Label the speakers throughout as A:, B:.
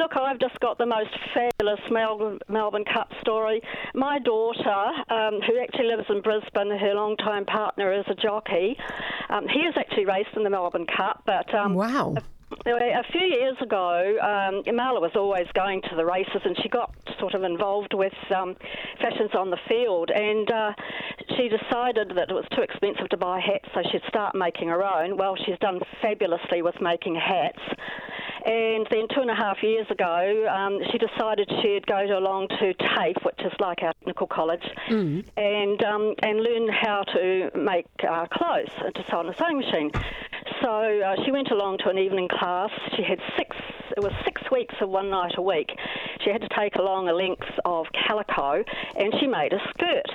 A: look, I've just got the most fabulous Melbourne Cup story. My daughter, who actually lives in Brisbane, her long-time partner is a jockey. He has actually raced in the Melbourne Cup, but
B: Wow.
A: a few years ago, Marla was always going to the races, and she got sort of involved with fashions on the field, and she decided that it was too expensive to buy hats, so she'd start making her own. Well, she's done fabulously with making hats. And then 2.5 years ago, she decided she'd go along to TAFE, which is like our technical college, and learn how to make clothes, to sew on a sewing machine. So she went along to an evening class. She had 6 weeks of one night a week. She had to take along a length of calico, and she made a skirt.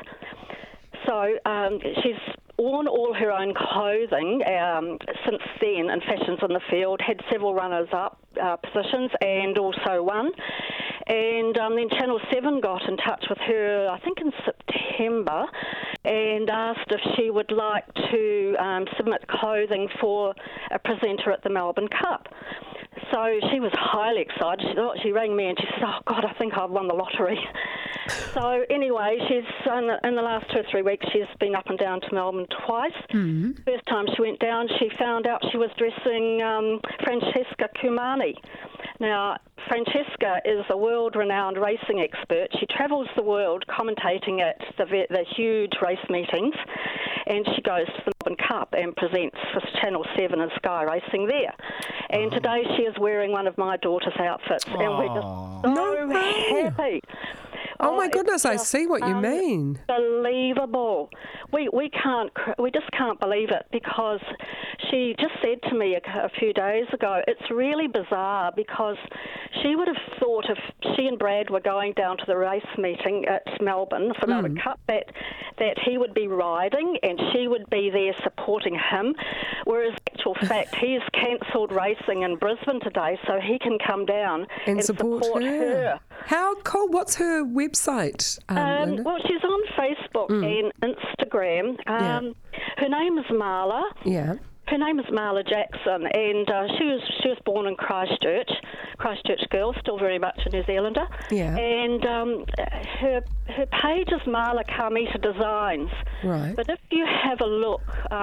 A: So she's worn all her own clothing since then in fashions on the field, had several runners-up positions and also won. And then Channel 7 got in touch with her, I think in September, and asked if she would like to submit clothing for a presenter at the Melbourne Cup. So she was highly excited. She rang me and she said, "Oh, God, I think I've won the lottery." So anyway, she's in the last 2 or 3 weeks, she's been up and down to Melbourne twice. Mm-hmm. First time she went down, she found out she was dressing Francesca Cumani. Now, Francesca is a world-renowned racing expert. She travels the world commentating at the huge race meetings, and she goes to the Melbourne Cup and presents for Channel 7 and Sky Racing there. And today she is wearing one of my daughter's outfits, and we're just so happy.
B: Oh my goodness, I see what you mean.
A: Unbelievable. We just can't believe it, because she just said to me a few days ago, it's really bizarre, because she would have thought if she and Brad were going down to the race meeting at Melbourne for Melbourne Cup, that he would be riding and she would be there supporting him, whereas in actual fact he's cancelled racing in Brisbane today so he can come down and support her.
B: How cool. What's her website?
A: Well, she's on Facebook and Instagram. Her name is Marla.
B: Yeah.
A: Her name is Marla Jackson, and she was born in Christchurch girl, still very much a New Zealander. Yeah. And her page is Marla Carmita Designs. Right. But if you have a look,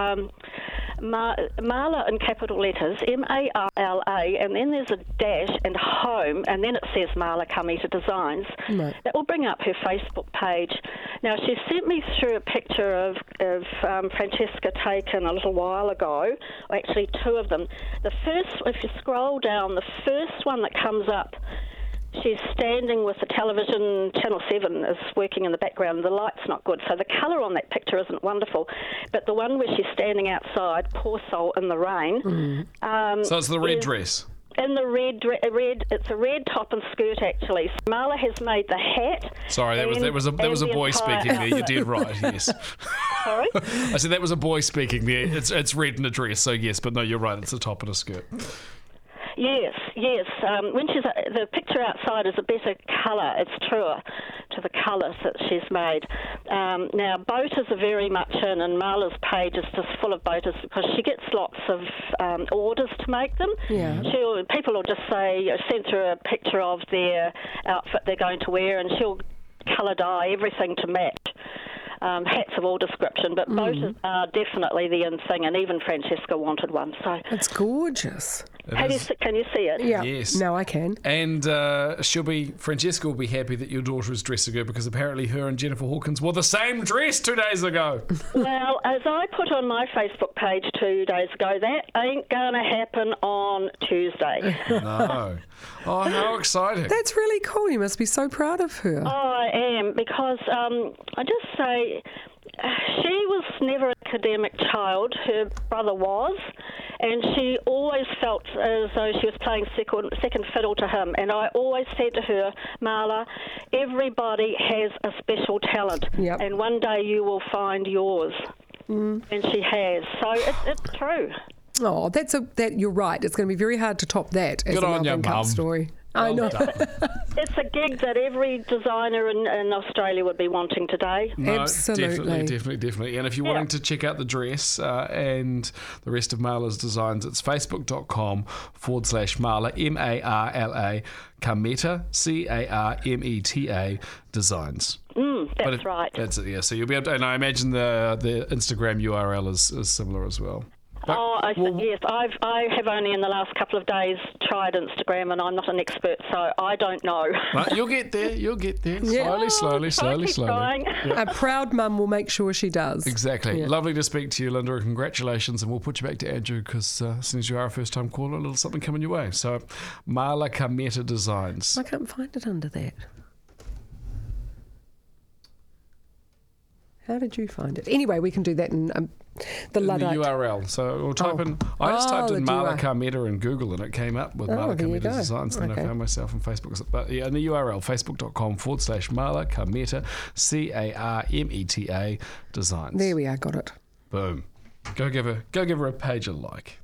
A: Marla in capital letters, Marla, and then there's a dash and home, and then it says Marla Carmita Designs. Right. That will bring up her Facebook page. Now, she sent me through a picture of Francesca taken a little while ago, or actually 2 of them. The first, if you scroll down, the first one that comes up, she's standing with the television. Channel 7 is working in the background. The light's not good, so the colour on that picture isn't wonderful. But the one where she's standing outside, poor soul, in the rain.
C: So it's the red dress.
A: In the red, it's a red top and skirt, actually. So Marla has made the hat.
C: Sorry, that was a boy speaking there. You did right, yes.
A: Sorry?
C: I said that was a boy speaking there. It's red in a dress, so yes, but no, you're right. It's a top and a skirt.
A: Yes. When the picture outside is a better colour. It's truer to the colours that she's made. Now, boaters are very much in, and Marla's page is just full of boaters because she gets lots of orders to make them. Yeah. People will just send her a picture of their outfit they're going to wear, and she'll colour dye everything to match. Hats of all description, but boaters are definitely the in thing, and even Francesca wanted one. So
B: it's gorgeous.
A: Can you see it?
B: Yeah.
C: Yes.
B: No, I can.
C: And Francesca will be happy that your daughter is dressing her, because apparently her and Jennifer Hawkins wore the same dress 2 days ago.
A: Well, as I put on my Facebook page 2 days ago, that ain't going to happen on Tuesday.
C: No. Oh, how exciting.
B: That's really cool. You must be so proud of her.
A: Oh, I am, because I just say she was never an academic child. Her brother was, and she always felt as though she was playing second fiddle to him. And I always said to her, Marla, everybody has a special talent, and one day you will find yours. And she has. So it's true.
B: Oh, that you're right. It's going to be very hard to top that as a Melbourne Cup story. I know.
C: Done.
A: It's a gig that every designer in Australia would be wanting today.
C: No,
B: Absolutely.
C: Definitely. And if you're wanting to check out the dress and the rest of Marla's designs, it's facebook.com/Marla, Marla, Carmeta, Carmeta Designs.
A: That's right.
C: That's it, yeah. So you'll be able to, and I imagine the Instagram URL is similar as well.
A: Yes, I have only in the last couple of days tried Instagram, and I'm not an expert, so I don't know.
C: But you'll get there.
B: Yeah.
C: Slowly.
A: Trying.
B: A proud mum will make sure she does.
C: Exactly.
B: Yeah.
C: Lovely to speak to you, Linda. Congratulations, and we'll put you back to Andrew because as soon as you are a first-time caller, a little something coming your way. So, Marla Carmeta Designs.
B: I can't find it under that. How did you find it? Anyway, we can do that in the
C: In the
B: Luddite.
C: URL. So we'll type in. I just typed in
B: the
C: Marla
B: URL.
C: Carmeta in Google, and it came up with
B: Oh,
C: Marla
B: there you
C: Carmeta
B: go.
C: Designs. And then I
B: Okay.
C: found myself on Facebook. But yeah, in the URL, facebook.com/Marla Carmeta, Carmeta Designs.
B: There we are, got it.
C: Boom. Go give her a page a like.